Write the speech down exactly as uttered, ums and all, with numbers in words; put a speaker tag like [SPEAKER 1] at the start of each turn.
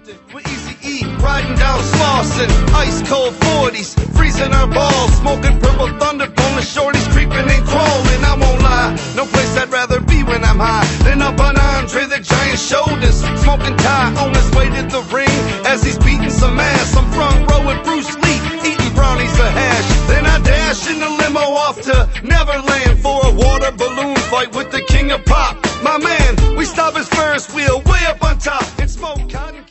[SPEAKER 1] Compton with Easy E, riding down Slauson, ice cold forties, freezing our balls, smoking purple thunder, on the shorties creeping and crawling. I won't lie, no place I'd rather be when I'm high than up on Andre the Giant's shoulders, smoking Ty on his way to the ring as he's beating some ass. I'm front row with Bruce Lee, eating brownies for hash. Then I dash in the limo off to Neverland for a water balloon fight with the king of pop. My man, we stop his Ferris wheel way up on top and smoke cotton.